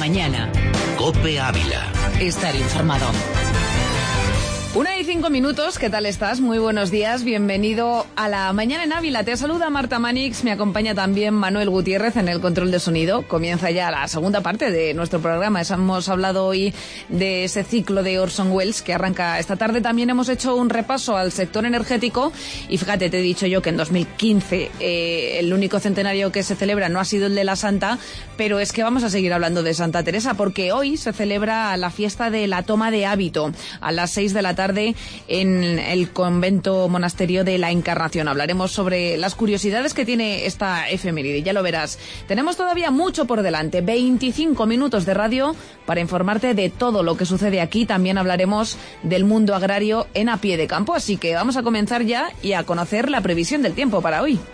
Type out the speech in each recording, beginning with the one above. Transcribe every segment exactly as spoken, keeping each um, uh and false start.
mañana. COPE Ávila. Estar informado. Una y cinco minutos, ¿qué tal estás? Muy buenos días, bienvenido a la mañana en Ávila. Te saluda Marta Manix, me acompaña también Manuel Gutiérrez en el control de sonido. Comienza ya la segunda parte de nuestro programa. Hemos hablado hoy de ese ciclo de Orson Welles que arranca esta tarde. También hemos hecho un repaso al sector energético y fíjate, te he dicho yo que en dos mil quince eh, el único centenario que se celebra no ha sido el de la Santa, pero es que vamos a seguir hablando de Santa Teresa porque hoy se celebra la fiesta de la toma de hábito a las seis de la tarde en el convento monasterio de la Encarnación. Hablaremos sobre las curiosidades que tiene esta efeméride, ya lo verás. Tenemos todavía mucho por delante, veinticinco minutos de radio para informarte de todo lo que sucede aquí. También hablaremos del mundo agrario en A Pie de Campo, así que vamos a comenzar ya y a conocer la previsión del tiempo para hoy.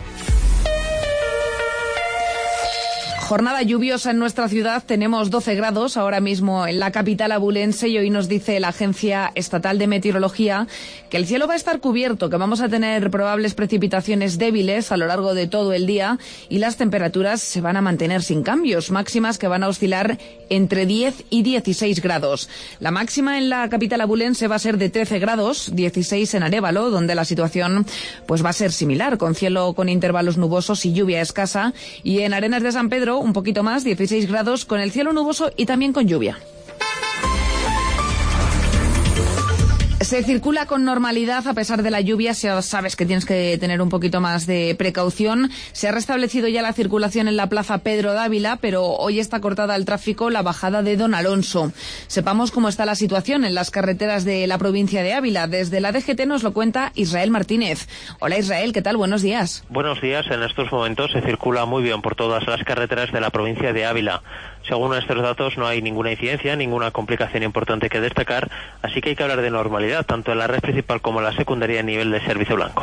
Jornada lluviosa en nuestra ciudad, tenemos doce grados ahora mismo en la capital abulense y hoy nos dice la Agencia Estatal de Meteorología que el cielo va a estar cubierto, que vamos a tener probables precipitaciones débiles a lo largo de todo el día y las temperaturas se van a mantener sin cambios, máximas que van a oscilar entre diez y dieciséis grados. La máxima en la capital abulense va a ser de trece grados, dieciséis en Arévalo, donde la situación pues va a ser similar, con cielo con intervalos nubosos y lluvia escasa, y en Arenas de San Pedro un poquito más, dieciséis grados, con el cielo nuboso y también con lluvia. Se circula con normalidad a pesar de la lluvia, ya sabes que tienes que tener un poquito más de precaución. Se ha restablecido ya la circulación en la plaza Pedro Dávila, pero hoy está cortada al tráfico la bajada de Don Alonso. Sepamos cómo está la situación en las carreteras de la provincia de Ávila. Desde la D G T nos lo cuenta Israel Martínez. Hola Israel, ¿qué tal? Buenos días. Buenos días, en estos momentos se circula muy bien por todas las carreteras de la provincia de Ávila. Según estos datos no hay ninguna incidencia, ninguna complicación importante que destacar, así que hay que hablar de normalidad, tanto en la red principal como en la secundaria a nivel de servicio blanco.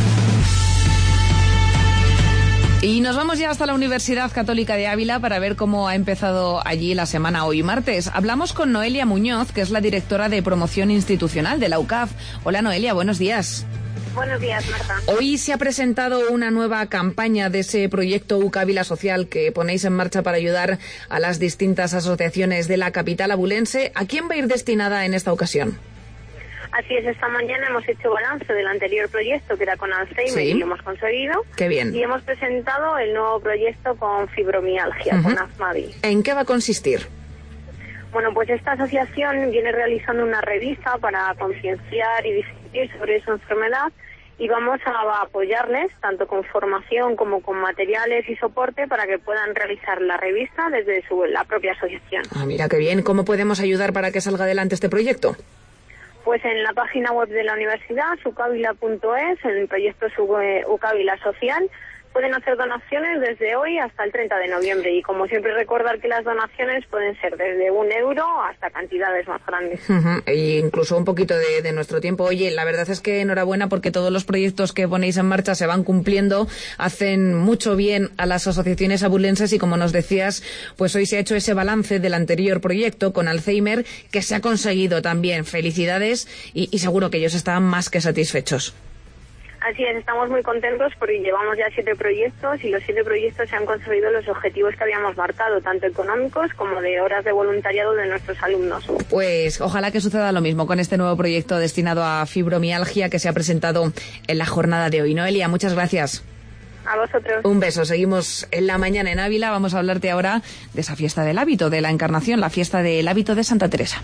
Y nos vamos ya hasta la Universidad Católica de Ávila para ver cómo ha empezado allí la semana hoy martes. Hablamos con Noelia Muñoz, que es la directora de promoción institucional de la U C A F. Hola Noelia, buenos días. Buenos días, Marta. Hoy se ha presentado una nueva campaña de ese proyecto U C A Ávila Social que ponéis en marcha para ayudar a las distintas asociaciones de la capital abulense. ¿A quién va a ir destinada en esta ocasión? Así es, esta mañana hemos hecho balance del anterior proyecto que era con Alzheimer, sí, y lo hemos conseguido. Qué bien. Y hemos presentado el nuevo proyecto con fibromialgia, uh-huh. con Asmavi. ¿En qué va a consistir? Bueno, pues esta asociación viene realizando una revista para concienciar y difundir sobre esa enfermedad y vamos a apoyarles tanto con formación como con materiales y soporte para que puedan realizar la revista desde su, la propia asociación. Ah, mira qué bien. ¿Cómo podemos ayudar para que salga adelante este proyecto? Pues en la página web de la universidad, ucavila punto es, en el proyecto U C A Ávila Social, pueden hacer donaciones desde hoy hasta el treinta de noviembre y como siempre recordar que las donaciones pueden ser desde un euro hasta cantidades más grandes. Uh-huh. E incluso un poquito de, de nuestro tiempo. Oye, la verdad es que enhorabuena porque todos los proyectos que ponéis en marcha se van cumpliendo, hacen mucho bien a las asociaciones abulenses y como nos decías, pues hoy se ha hecho ese balance del anterior proyecto con Alzheimer que se ha conseguido también. Felicidades y, y seguro que ellos estaban más que satisfechos. Así es, estamos muy contentos porque llevamos ya siete proyectos y los siete proyectos se han conseguido los objetivos que habíamos marcado, tanto económicos como de horas de voluntariado de nuestros alumnos. Pues ojalá que suceda lo mismo con este nuevo proyecto destinado a fibromialgia que se ha presentado en la jornada de hoy. Noelia, muchas gracias. A vosotros. Un beso. Seguimos en la mañana en Ávila. Vamos a hablarte ahora de esa fiesta del hábito, de la Encarnación, la fiesta del hábito de Santa Teresa.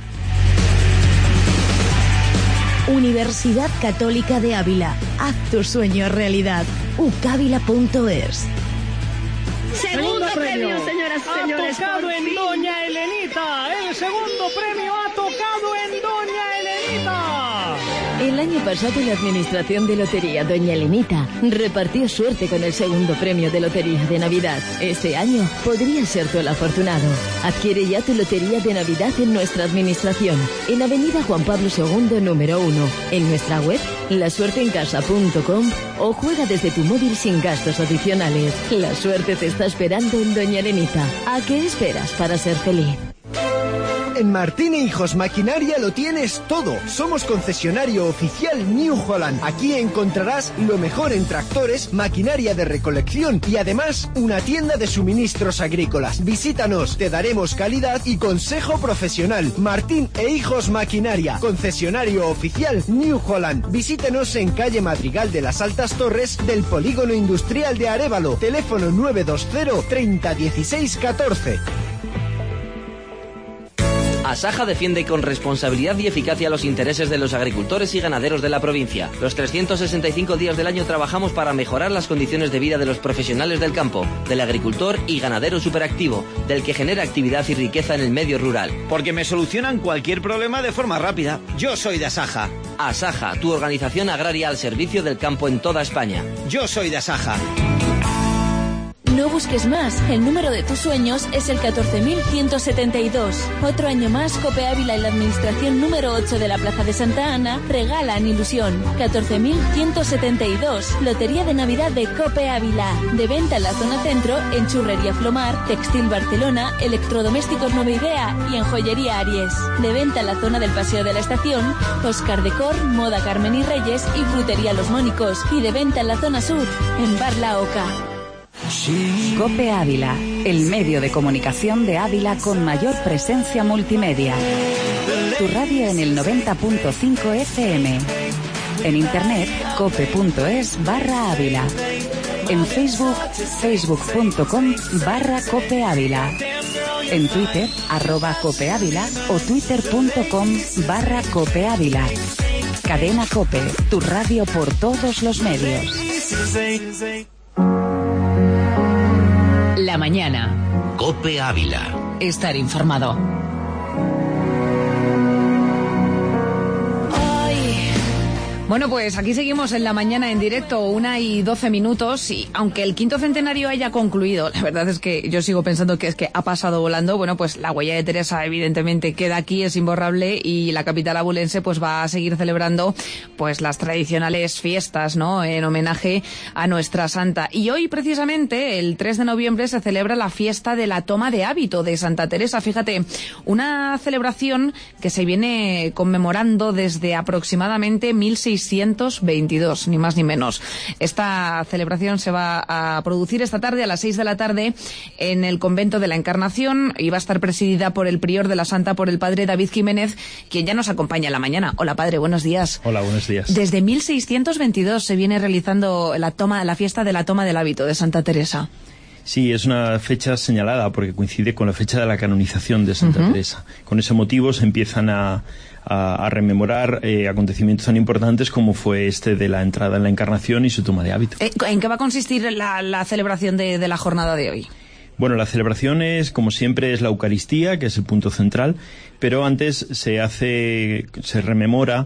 Universidad Católica de Ávila. Haz tu sueño realidad. ucavila punto es. Segundo premio, señoras y señores. Ha tocado en Doña Elenita. El segundo premio ha tocado en Doña Elenita. El año pasado la Administración de Lotería Doña Elenita repartió suerte con el segundo premio de Lotería de Navidad. Este año podría ser tú el afortunado. Adquiere ya tu Lotería de Navidad en nuestra administración, en Avenida Juan Pablo segundo, número uno, en nuestra web, la suerte en casa punto com o juega desde tu móvil sin gastos adicionales. La suerte te está esperando en Doña Elenita. ¿A qué esperas para ser feliz? En Martín e Hijos Maquinaria lo tienes todo. Somos concesionario oficial New Holland. Aquí encontrarás lo mejor en tractores, maquinaria de recolección y además una tienda de suministros agrícolas. Visítanos, te daremos calidad y consejo profesional. Martín e Hijos Maquinaria, concesionario oficial New Holland. Visítenos en calle Madrigal de las Altas Torres del Polígono Industrial de Arévalo. Teléfono nueve dos cero treinta dieciséis catorce. Asaja defiende con responsabilidad y eficacia los intereses de los agricultores y ganaderos de la provincia. Los trescientos sesenta y cinco días del año trabajamos para mejorar las condiciones de vida de los profesionales del campo, del agricultor y ganadero superactivo, del que genera actividad y riqueza en el medio rural. Porque me solucionan cualquier problema de forma rápida. Yo soy de Asaja. Asaja, tu organización agraria al servicio del campo en toda España. Yo soy de Asaja. No busques más, el número de tus sueños es el catorce mil ciento setenta y dos. Otro año más, Cope Ávila y la administración número ocho de la Plaza de Santa Ana regalan ilusión. catorce mil ciento setenta y dos, Lotería de Navidad de Cope Ávila. De venta en la zona centro, en Churrería Flomar, Textil Barcelona, Electrodomésticos Nova Idea y en Joyería Aries. De venta en la zona del Paseo de la Estación, Oscar Decor, Moda Carmen y Reyes y Frutería Los Mónicos. Y de venta en la zona sur, en Bar La Oca. Cope Ávila, el medio de comunicación de Ávila con mayor presencia multimedia. Tu radio en el noventa punto cinco F M. En internet, cope.es barra Ávila. En Facebook, facebook.com barra Cope Ávila. En Twitter, arroba Cope Ávila o twitter.com barra Cope Ávila. Cadena Cope, tu radio por todos los medios. La mañana. Cope Ávila. Estar informado. Bueno, pues aquí seguimos en la mañana en directo, una y doce minutos, y aunque el quinto centenario haya concluido, la verdad es que yo sigo pensando que es que ha pasado volando. Bueno, pues la huella de Teresa evidentemente queda aquí, es imborrable, y la capital abulense pues va a seguir celebrando pues las tradicionales fiestas, ¿no?, en homenaje a nuestra santa. Y hoy precisamente, el tres de noviembre, se celebra la fiesta de la toma de hábito de Santa Teresa. Fíjate, una celebración que se viene conmemorando desde aproximadamente mil seiscientos veintidós, ni más ni menos. Esta celebración se va a producir esta tarde a las seis de la tarde en el convento de la Encarnación y va a estar presidida por el prior de la Santa, por el padre David Jiménez, quien ya nos acompaña en la mañana. Hola, padre, buenos días. Hola, buenos días. Desde mil seiscientos veintidós se viene realizando la toma, la fiesta de la toma del hábito de Santa Teresa. Sí, es una fecha señalada porque coincide con la fecha de la canonización de Santa uh-huh. Teresa. Con ese motivo se empiezan a A, a rememorar eh, acontecimientos tan importantes como fue este de la entrada en la Encarnación y su toma de hábito. ¿En qué va a consistir la, la celebración de, de la jornada de hoy? Bueno, la celebración es, como siempre, es la Eucaristía, que es el punto central, pero antes se hace, se rememora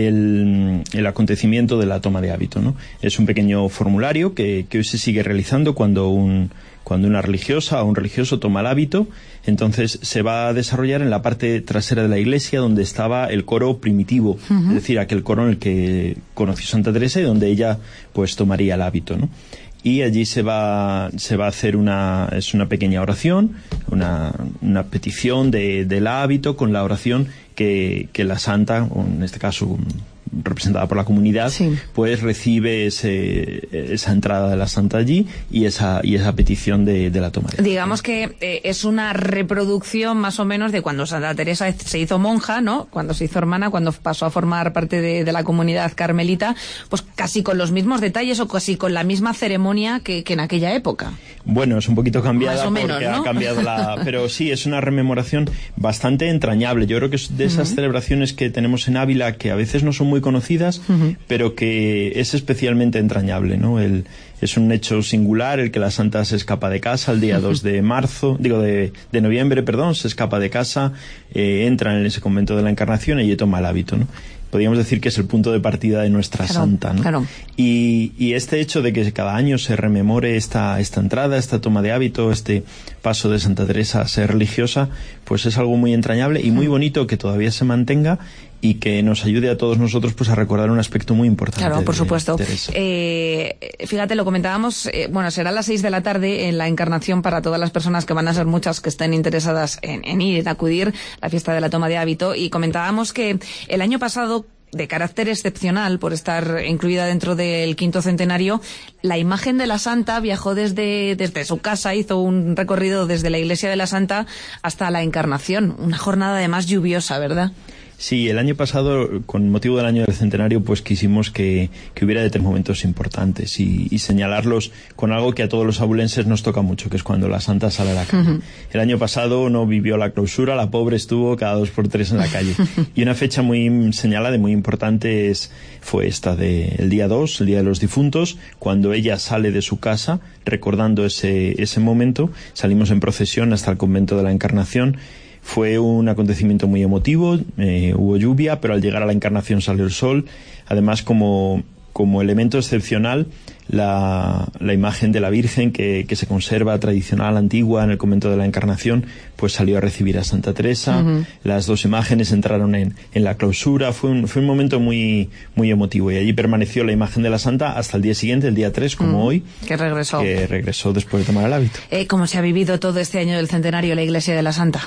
el, el acontecimiento de la toma de hábito, ¿no? Es un pequeño formulario que, que hoy se sigue realizando cuando un Cuando una religiosa o un religioso toma el hábito. Entonces se va a desarrollar en la parte trasera de la iglesia, donde estaba el coro primitivo, uh-huh. es decir, aquel coro en el que conoció Santa Teresa y donde ella pues tomaría el hábito, ¿no? Y allí se va se va a hacer una es una pequeña oración, una, una petición de, del hábito con la oración que, que la santa, o en este caso representada por la comunidad, sí. pues recibe ese, esa entrada de la santa allí y esa y esa petición de, de la toma de hábito. Digamos que eh, es una reproducción más o menos de cuando Santa Teresa se hizo monja, ¿no?, cuando se hizo hermana, cuando pasó a formar parte de, de la comunidad carmelita, pues casi con los mismos detalles o casi con la misma ceremonia que, que en aquella época. Bueno, es un poquito cambiada más o menos, porque ¿no? ha cambiado la... Pero sí, es una rememoración bastante entrañable. Yo creo que es de esas uh-huh. celebraciones que tenemos en Ávila que a veces no son muy conocidas, uh-huh. pero que es especialmente entrañable, ¿no? El, es un hecho singular el que la santa se escapa de casa el día uh-huh. dos de marzo, digo de, de noviembre, perdón, se escapa de casa, eh, entra en ese convento de la Encarnación y toma el hábito, ¿no? Podríamos decir que es el punto de partida de nuestra claro, santa, ¿no? Claro. Y, y este hecho de que cada año se rememore esta, esta entrada, esta toma de hábito, este paso de Santa Teresa a ser religiosa, pues es algo muy entrañable y muy bonito que todavía se mantenga y que nos ayude a todos nosotros pues a recordar un aspecto muy importante. Claro, por de supuesto. Teresa. Eh, fíjate, lo comentábamos, eh, bueno, será a las seis de la tarde en la Encarnación para todas las personas que van a ser muchas que estén interesadas en, en ir, en acudir a la fiesta de la toma de hábito, y comentábamos que el año pasado, de carácter excepcional por estar incluida dentro del quinto centenario, la imagen de la Santa viajó desde, desde su casa, hizo un recorrido desde la iglesia de la Santa hasta la Encarnación. Una jornada además lluviosa, ¿verdad? Sí, el año pasado, con motivo del año del centenario, pues quisimos que, que hubiera de tres momentos importantes y, y señalarlos con algo que a todos los abulenses nos toca mucho, que es cuando la Santa sale a la calle. Uh-huh. El año pasado no vivió la clausura, la pobre estuvo cada dos por tres en la calle. Y una fecha muy señalada y muy importante es, fue esta de el día dos, el Día de los Difuntos, cuando ella sale de su casa, recordando ese, ese momento. Salimos en procesión hasta el convento de la Encarnación. Fue un acontecimiento muy emotivo, eh, hubo lluvia, pero al llegar a la Encarnación salió el sol. Además, como, como elemento excepcional, la, la imagen de la Virgen que, que se conserva tradicional, antigua, en el convento de la Encarnación, pues salió a recibir a Santa Teresa. Uh-huh. Las dos imágenes entraron en, en la clausura. Fue un, fue un momento muy, muy emotivo, y allí permaneció la imagen de la Santa hasta el día siguiente, el día tres, como uh-huh. hoy. Que regresó. Que regresó después de tomar el hábito. Eh, ¿Cómo se ha vivido todo este año del centenario la iglesia de la Santa?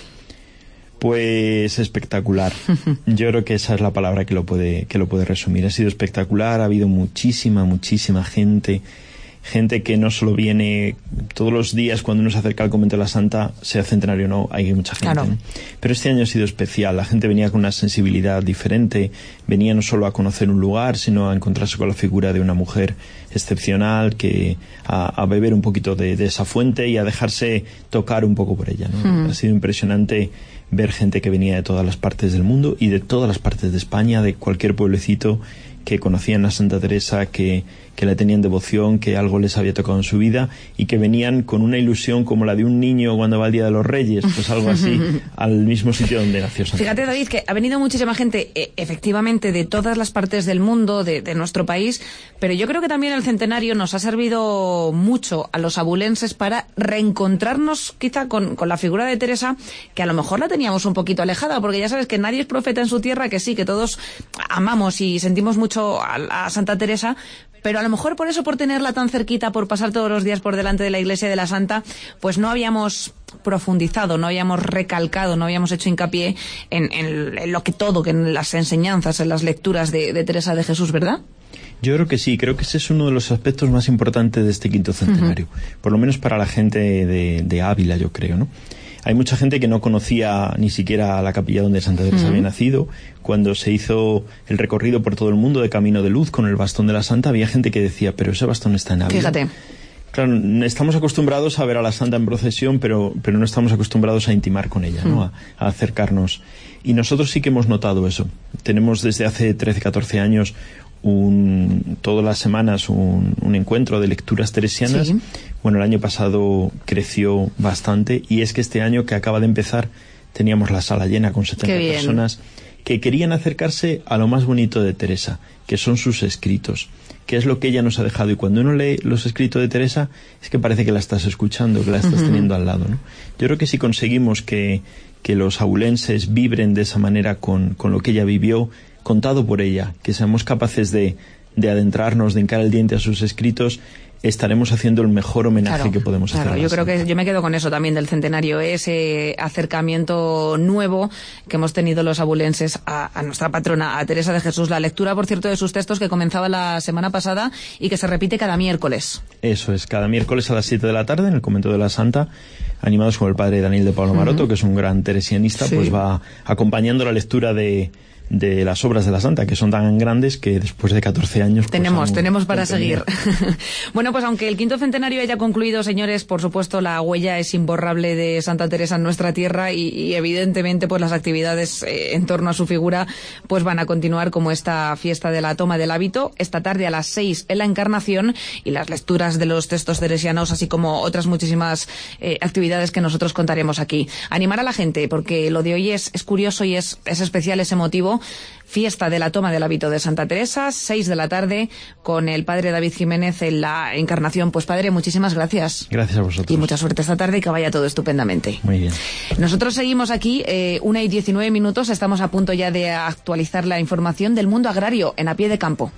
Pues espectacular. Yo creo que esa es la palabra que lo puede que lo puede resumir. Ha sido espectacular, ha habido muchísima, muchísima gente, gente que no solo viene todos los días cuando uno se acerca al convento de la Santa, sea centenario o no, hay mucha gente. Claro. ¿No? Pero este año ha sido especial, la gente venía con una sensibilidad diferente, venía no solo a conocer un lugar, sino a encontrarse con la figura de una mujer excepcional, que a, a beber un poquito de, de esa fuente y a dejarse tocar un poco por ella, ¿no? Mm. Ha sido impresionante ver gente que venía de todas las partes del mundo y de todas las partes de España, de cualquier pueblecito, que conocían a Santa Teresa, que, que la tenían devoción, que algo les había tocado en su vida y que venían con una ilusión como la de un niño cuando va al Día de los Reyes, pues algo así, al mismo sitio donde nació Santa Fíjate, Teresa. David, que ha venido muchísima gente, eh, efectivamente, de todas las partes del mundo, de, de nuestro país, pero yo creo que también el centenario nos ha servido mucho a los abulenses para reencontrarnos quizá con, con la figura de Teresa, que a lo mejor la teníamos un poquito alejada, porque ya sabes que nadie es profeta en su tierra, que sí, que todos amamos y sentimos mucho a, a Santa Teresa, pero a lo mejor por eso, por tenerla tan cerquita, por pasar todos los días por delante de la iglesia de la Santa, pues no habíamos profundizado, no habíamos recalcado, no habíamos hecho hincapié en, en, en lo que todo, que en las enseñanzas, en las lecturas de, de Teresa de Jesús, ¿verdad? Yo creo que sí, creo que ese es uno de los aspectos más importantes de este quinto centenario, uh-huh. por lo menos para la gente de, de Ávila, yo creo, ¿no? Hay mucha gente que no conocía ni siquiera la capilla donde Santa Teresa uh-huh. había nacido. Cuando se hizo el recorrido por todo el mundo de Camino de Luz con el bastón de la Santa, había gente que decía, pero ese bastón está en Ávila. Fíjate. Claro, estamos acostumbrados a ver a la Santa en procesión, pero, pero no estamos acostumbrados a intimar con ella, ¿no? A, a acercarnos. Y nosotros sí que hemos notado eso. Tenemos desde hace trece, catorce años un, todas las semanas un, un encuentro de lecturas teresianas. Sí. Bueno, el año pasado creció bastante, y es que este año que acaba de empezar teníamos la sala llena con setenta personas que querían acercarse a lo más bonito de Teresa, que son sus escritos, que es lo que ella nos ha dejado. Y cuando uno lee los escritos de Teresa, es que parece que la estás escuchando, que la estás uh-huh. teniendo al lado, ¿no? Yo creo que si conseguimos que, que los abulenses vibren de esa manera con, con lo que ella vivió, contado por ella, que seamos capaces de, de adentrarnos, de hincar el diente a sus escritos, estaremos haciendo el mejor homenaje claro, que podemos claro, hacer. Yo creo que yo me quedo con eso también del centenario, ese acercamiento nuevo que hemos tenido los abulenses a, a nuestra patrona, a Teresa de Jesús. La lectura, por cierto, de sus textos, que comenzaba la semana pasada y que se repite cada miércoles. Eso es, cada miércoles a las siete de la tarde en el Convento de la Santa, animados con el padre Daniel de Pablo Maroto, uh-huh. que es un gran teresianista, sí. pues va acompañando la lectura de de las obras de la Santa, que son tan grandes que después de catorce años... Tenemos, pues, tenemos para seguir. Bueno, pues aunque el quinto centenario haya concluido, señores, por supuesto la huella es imborrable de Santa Teresa en nuestra tierra y, y evidentemente pues las actividades eh, en torno a su figura pues van a continuar, como esta fiesta de la toma del hábito, esta tarde a las seis en la Encarnación, y las lecturas de los textos teresianos, así como otras muchísimas eh, actividades que nosotros contaremos aquí. Animar a la gente, porque lo de hoy es, es curioso y es, es especial, es emotivo, Campo. Fiesta de la toma del hábito de Santa Teresa, seis de la tarde, con el padre David Jiménez en la encarnación. Pues padre, muchísimas gracias. Gracias a vosotros. Y mucha suerte esta tarde y que vaya todo estupendamente. Muy bien. Nosotros seguimos aquí, eh, una y diecinueve minutos, estamos a punto ya de actualizar la información del mundo agrario en A Pie de Campo.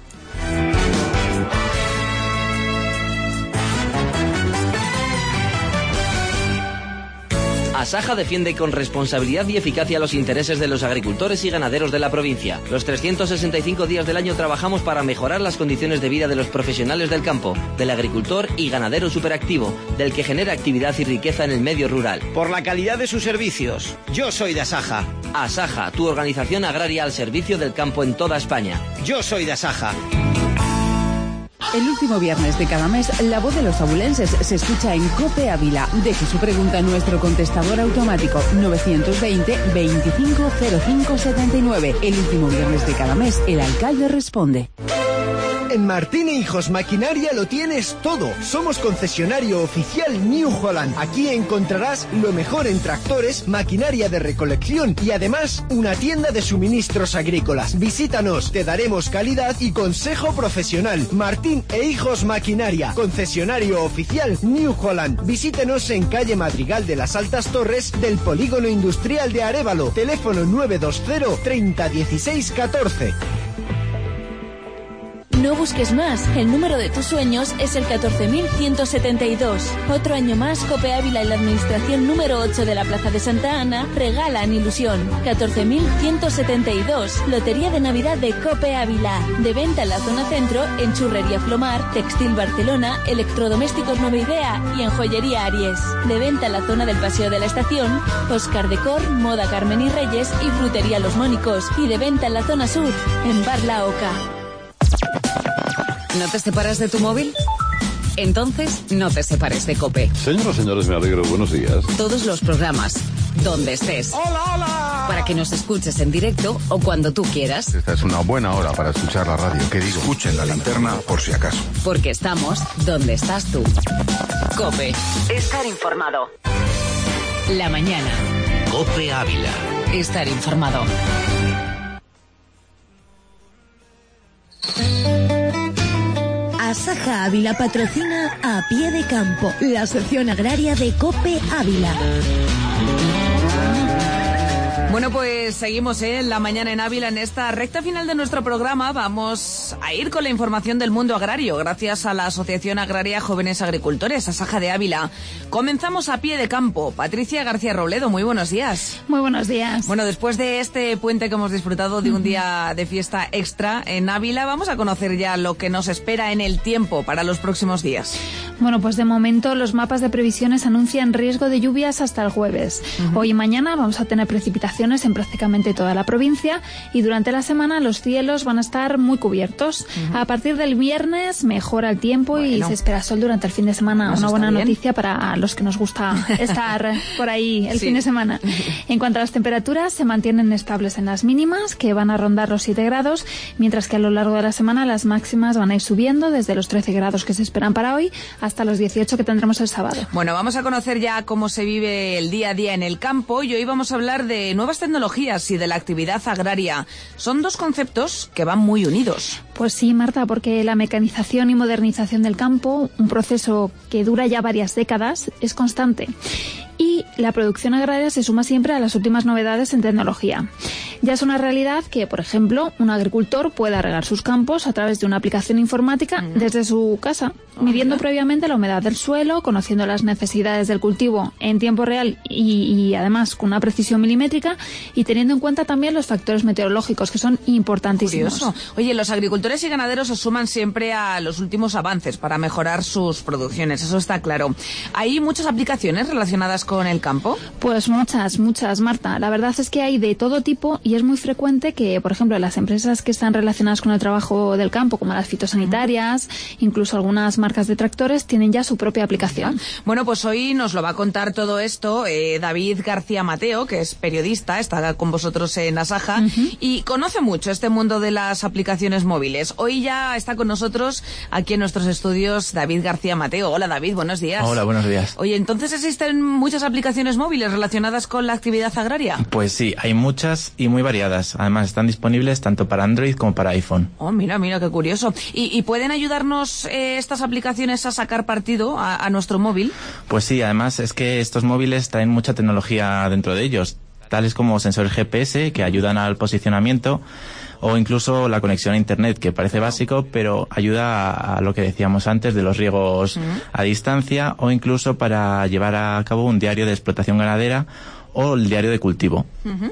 Asaja defiende con responsabilidad y eficacia los intereses de los agricultores y ganaderos de la provincia. Los trescientos sesenta y cinco días del año trabajamos para mejorar las condiciones de vida de los profesionales del campo, del agricultor y ganadero superactivo, del que genera actividad y riqueza en el medio rural. Por la calidad de sus servicios. Yo soy de Asaja. Asaja, tu organización agraria al servicio del campo en toda España. Yo soy de Asaja. El último viernes de cada mes, la voz de los abulenses se escucha en COPE Ávila. Deje su pregunta a nuestro contestador automático novecientos veinte, veinticinco cero cinco setenta y nueve. El último viernes de cada mes, el alcalde responde. En Martín e Hijos Maquinaria lo tienes todo. Somos concesionario oficial New Holland. Aquí encontrarás lo mejor en tractores, maquinaria de recolección y además una tienda de suministros agrícolas. Visítanos, te daremos calidad y consejo profesional. Martín e Hijos Maquinaria, concesionario oficial New Holland. Visítenos en calle Madrigal de las Altas Torres del Polígono Industrial de Arévalo. Teléfono nueve dos cero, treinta, dieciséis, catorce. No busques más, el número de tus sueños es el catorce mil ciento setenta y dos. Otro año más, Cope Ávila y la administración número ocho de la Plaza de Santa Ana regalan ilusión. catorce mil ciento setenta y dos, Lotería de Navidad de Cope Ávila. De venta en la zona centro, en Churrería Flomar, Textil Barcelona, Electrodomésticos Nueva Idea y en Joyería Aries. De venta en la zona del Paseo de la Estación, Oscar Decor, Moda Carmen y Reyes y Frutería Los Mónicos. Y de venta en la zona sur, en Bar La Oca. ¿No te separas de tu móvil? Entonces, no te separes de COPE. Señoras y señores, me alegro. Buenos días. Todos los programas, donde estés. ¡Hola, hola! Para que nos escuches en directo o cuando tú quieras. Esta es una buena hora para escuchar la radio. ¿Qué digo? Escuchen la linterna por si acaso. Porque estamos donde estás tú. COPE. Estar informado. La mañana. COPE Ávila. Estar informado. Asaja Ávila patrocina A Pie de Campo, la sección agraria de COPE Ávila. Bueno, pues seguimos ¿eh? en la mañana en Ávila. En esta recta final de nuestro programa vamos a ir con la información del mundo agrario, gracias a la Asociación Agraria Jóvenes Agricultores, Asaja de Ávila. Comenzamos a pie de campo. Patricia García Robledo, muy buenos días. Muy buenos días. Bueno, después de este puente que hemos disfrutado de un día de fiesta extra en Ávila, vamos a conocer ya lo que nos espera en el tiempo para los próximos días. Bueno, pues de momento los mapas de previsiones anuncian riesgo de lluvias hasta el jueves. Uh-huh. Hoy y mañana vamos a tener precipitaciones en prácticamente toda la provincia y durante la semana los cielos van a estar muy cubiertos. Uh-huh. A partir del viernes mejora el tiempo bueno. y se espera sol durante el fin de semana. Una buena noticia para los que nos gusta estar por ahí el sí. fin de semana. En cuanto a las temperaturas, se mantienen estables en las mínimas, que van a rondar los siete grados, mientras que a lo largo de la semana las máximas van a ir subiendo desde los trece grados que se esperan para hoy hasta los dieciocho que tendremos el sábado. Bueno, vamos a conocer ya cómo se vive el día a día en el campo y hoy vamos a hablar de nuevas tecnologías y de la actividad agraria. Son dos conceptos que van muy unidos. Pues sí, Marta, porque la mecanización y modernización del campo, un proceso que dura ya varias décadas, es constante. Y la producción agraria se suma siempre a las últimas novedades en tecnología. Ya es una realidad que, por ejemplo, un agricultor pueda regar sus campos a través de una aplicación informática mm. desde su casa, midiendo previamente la humedad del suelo, conociendo las necesidades del cultivo en tiempo real y, y además con una precisión milimétrica y teniendo en cuenta también los factores meteorológicos que son importantísimos. Curioso. Oye, los agricultores y ganaderos se suman siempre a los últimos avances para mejorar sus producciones, eso está claro. ¿Hay muchas aplicaciones relacionadas con el campo? Pues muchas, muchas, Marta. La verdad es que hay de todo tipo y es muy frecuente que, por ejemplo, las empresas que están relacionadas con el trabajo del campo, como las fitosanitarias, incluso algunas marcas de tractores, tienen ya su propia aplicación. Bueno, pues hoy nos lo va a contar todo esto eh, David García Mateo, que es periodista, está con vosotros en Asaja uh-huh. y conoce mucho este mundo de las aplicaciones móviles. Hoy ya está con nosotros aquí en nuestros estudios David García Mateo. Hola, David, buenos días. Hola, buenos días. Oye, entonces existen muchas aplicaciones aplicaciones móviles relacionadas con la actividad agraria? Pues sí, hay muchas y muy variadas. Además, están disponibles tanto para Android como para iPhone. Oh, mira, mira, qué curioso. ¿Y, y pueden ayudarnos eh, estas aplicaciones a sacar partido a, a nuestro móvil? Pues sí, además es que estos móviles traen mucha tecnología dentro de ellos, tales como sensores G P S que ayudan al posicionamiento, o incluso la conexión a Internet, que parece básico, pero ayuda a, a lo que decíamos antes de los riegos uh-huh. a distancia, o incluso para llevar a cabo un diario de explotación ganadera o el diario de cultivo. Uh-huh.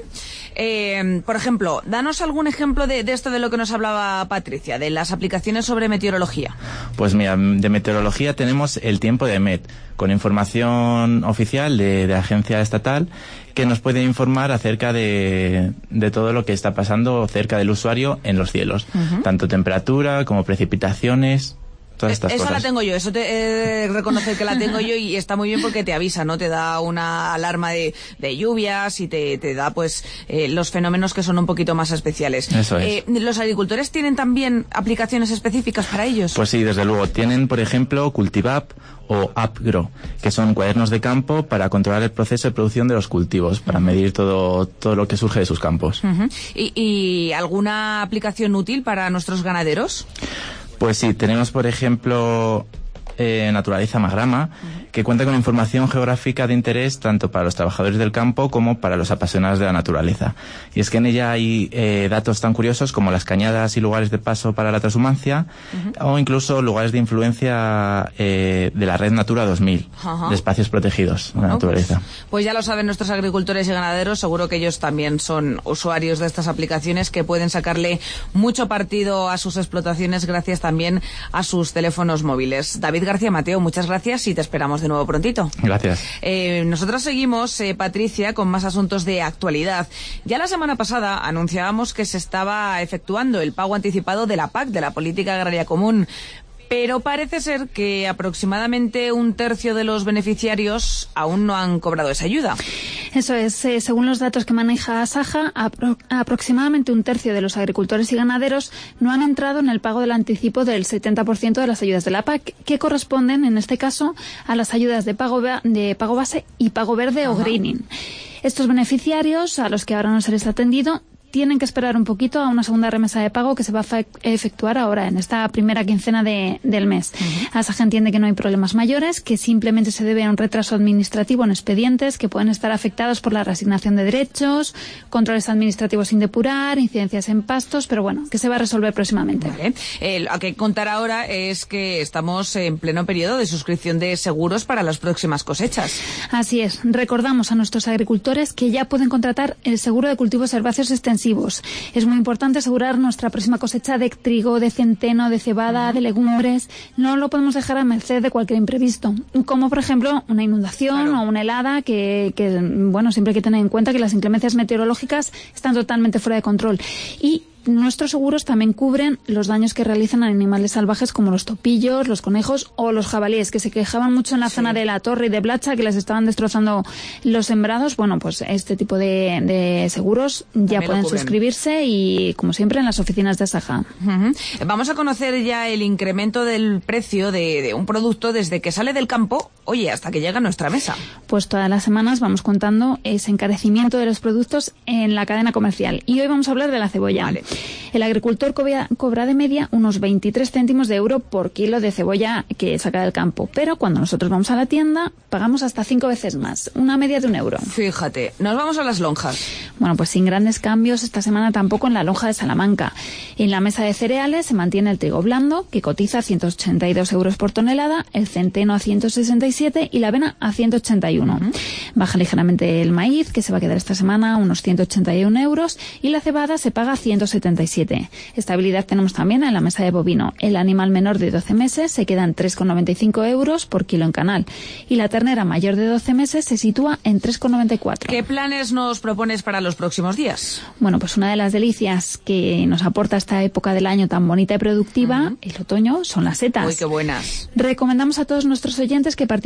Eh, por ejemplo, danos algún ejemplo de, de esto de lo que nos hablaba Patricia, de las aplicaciones sobre meteorología. Pues mira, de meteorología tenemos el Tiempo de Met, con información oficial de, de agencia estatal, que nos puede informar acerca de, de todo lo que está pasando cerca del usuario en los cielos, uh-huh. tanto temperatura como precipitaciones. Todas estas Esa cosas. la tengo yo, eso te eh, reconocer que la tengo yo, y está muy bien porque te avisa, ¿no? Te da una alarma de, de lluvias y te, te da pues eh, los fenómenos que son un poquito más especiales. Eso es. Eh, ¿Los agricultores tienen también aplicaciones específicas para ellos? Pues sí, desde luego. Tienen, por ejemplo, Cultivap o AppGrow, que son cuadernos de campo para controlar el proceso de producción de los cultivos, para medir todo, todo lo que surge de sus campos. Uh-huh. ¿Y, ¿Y alguna aplicación útil para nuestros ganaderos? Pues sí, tenemos por ejemplo eh, Naturaliza Magrama, uh-huh. que cuenta con información geográfica de interés tanto para los trabajadores del campo como para los apasionados de la naturaleza. Y es que en ella hay eh, datos tan curiosos como las cañadas y lugares de paso para la transhumancia, uh-huh. o incluso lugares de influencia eh, de la red Natura dos mil, uh-huh. de espacios protegidos de la naturaleza. Pues, pues ya lo saben nuestros agricultores y ganaderos, seguro que ellos también son usuarios de estas aplicaciones que pueden sacarle mucho partido a sus explotaciones gracias también a sus teléfonos móviles. David García Mateo, muchas gracias y te esperamos de nuevo prontito. Gracias. Eh, nosotros seguimos, eh, Patricia, con más asuntos de actualidad. Ya la semana pasada anunciábamos que se estaba efectuando el pago anticipado de la P A C, de la Política Agraria Común. Pero parece ser que aproximadamente un tercio de los beneficiarios aún no han cobrado esa ayuda. Eso es, eh, según los datos que maneja Saja, apro- aproximadamente un tercio de los agricultores y ganaderos no han entrado en el pago del anticipo del setenta por ciento de las ayudas de la P A C, que corresponden, en este caso, a las ayudas de pago, de pago base y pago verde Ajá. o greening. Estos beneficiarios, a los que ahora no se les ha atendido, tienen que esperar un poquito a una segunda remesa de pago que se va a efectuar ahora, en esta primera quincena de, del mes. Uh-huh. Asaja entiende que no hay problemas mayores, que simplemente se debe a un retraso administrativo en expedientes que pueden estar afectados por la reasignación de derechos, controles administrativos sin depurar, incidencias en pastos, pero bueno, que se va a resolver próximamente. Vale. Eh, lo que contar ahora es que estamos en pleno periodo de suscripción de seguros para las próximas cosechas. Así es. Recordamos a nuestros agricultores que ya pueden contratar el seguro de cultivos herbáceos extensivos. Es muy importante asegurar nuestra próxima cosecha de trigo, de centeno, de cebada, de legumbres. No lo podemos dejar a merced de cualquier imprevisto, como por ejemplo una inundación claro. o una helada, que, que bueno, siempre hay que tener en cuenta que las inclemencias meteorológicas están totalmente fuera de control. Y nuestros seguros también cubren los daños que realizan a animales salvajes como los topillos, los conejos o los jabalíes, que se quejaban mucho en la sí. zona de La Torre y de Blacha, que les estaban destrozando los sembrados. Bueno, pues este tipo de, de seguros ya también pueden suscribirse y, como siempre, en las oficinas de Saja. Uh-huh. Vamos a conocer ya el incremento del precio de, de un producto desde que sale del campo, oye, hasta que llega a nuestra mesa. Pues todas las semanas vamos contando ese encarecimiento de los productos en la cadena comercial. Y hoy vamos a hablar de la cebolla. Vale. El agricultor cobra, cobra de media unos veintitrés céntimos de euro por kilo de cebolla que saca del campo. Pero cuando nosotros vamos a la tienda, pagamos hasta cinco veces más, una media de un euro. Fíjate, nos vamos a las lonjas. Bueno, pues sin grandes cambios esta semana tampoco en la lonja de Salamanca. En la mesa de cereales se mantiene el trigo blando, que cotiza a ciento ochenta y dos euros por tonelada, el centeno a ciento sesenta y siete y la avena a ciento ochenta y uno. Uh-huh. Baja ligeramente el maíz, que se va a quedar esta semana a unos ciento ochenta y uno euros, y la cebada se paga a ciento setenta y siete. Estabilidad tenemos también en la mesa de bovino. El animal menor de doce meses se queda en tres con noventa y cinco euros por kilo en canal, y la ternera mayor de doce meses se sitúa en tres con noventa y cuatro. ¿Qué planes nos propones para los próximos días? Bueno, pues una de las delicias que nos aporta esta época del año tan bonita y productiva, uh-huh. el otoño, son las setas. Uy, qué buenas. Recomendamos a todos nuestros oyentes que participen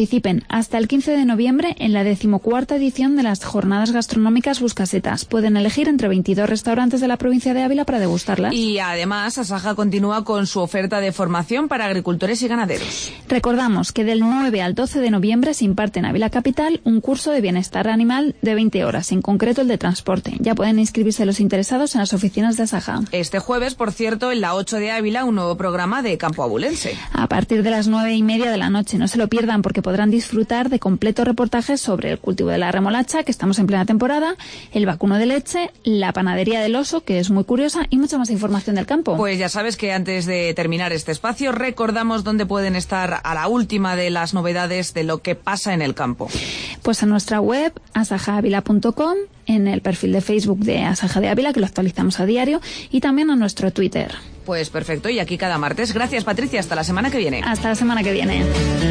participen hasta el quince de noviembre en la decimocuarta edición de las Jornadas Gastronómicas Buscasetas. Pueden elegir entre veintidós restaurantes de la provincia de Ávila para degustarlas. Y además, Asaja continúa con su oferta de formación para agricultores y ganaderos. Recordamos que del nueve al doce de noviembre se imparte en Ávila Capital un curso de bienestar animal de veinte horas, en concreto el de transporte. Ya pueden inscribirse los interesados en las oficinas de Asaja. Este jueves, por cierto, en la ocho de Ávila, un nuevo programa de Campo Abulense. A partir de las nueve y media de la noche. No se lo pierdan porque podrán disfrutar de completos reportajes sobre el cultivo de la remolacha, que estamos en plena temporada, el vacuno de leche, la panadería del oso, que es muy curiosa, y mucha más información del campo. Pues ya sabes que antes de terminar este espacio, recordamos dónde pueden estar a la última de las novedades de lo que pasa en el campo. Pues en nuestra web, asajaavila punto com, en el perfil de Facebook de Asaja de Ávila, que lo actualizamos a diario, y también a nuestro Twitter. Pues perfecto, y aquí cada martes. Gracias, Patricia, hasta la semana que viene. Hasta la semana que viene.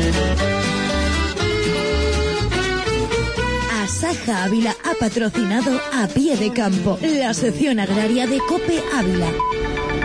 Asaja Ávila ha patrocinado A Pie de Campo, la sección agraria de COPE Ávila.